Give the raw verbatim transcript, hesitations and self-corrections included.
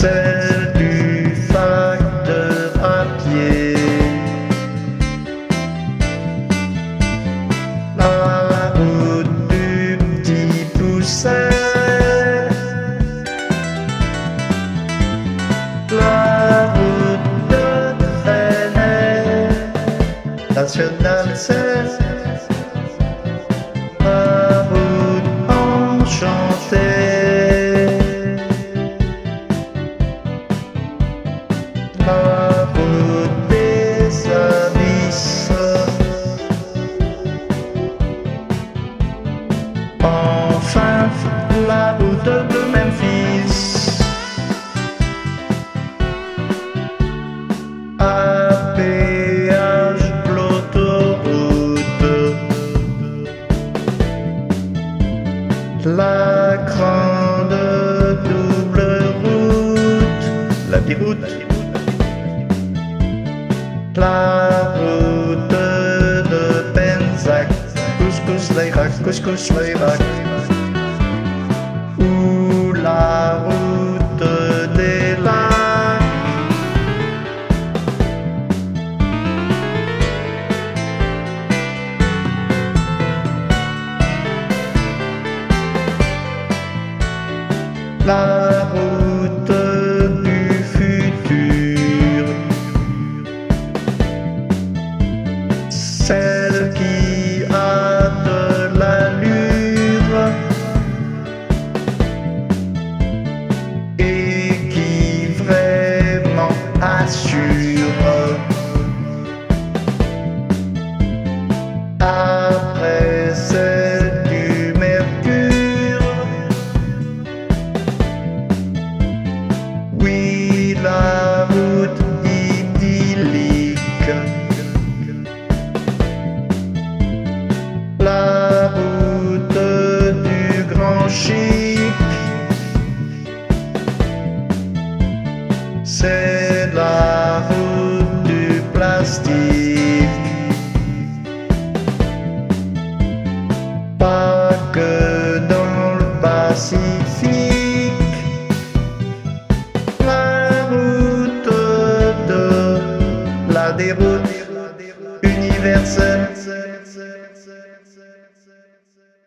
celle du facteur à pied, la route du petit Pousset, la route de Trenay, National seize, la route enchantée, la route des abysses, enfin la route de Memphis, à péage l'autoroute, la grande double route, la biroute, la route de Penzac, couscous l'Irak, couscous l'Irak, ou la route des lacs, la route du futur, celle qui a de l'allure et qui vraiment assure. Après celle du Mercure, oui, la route idyllique, la route du grand chic, c'est la route du plastique, pas que dans le Pacifique, la route de la déroute universelle.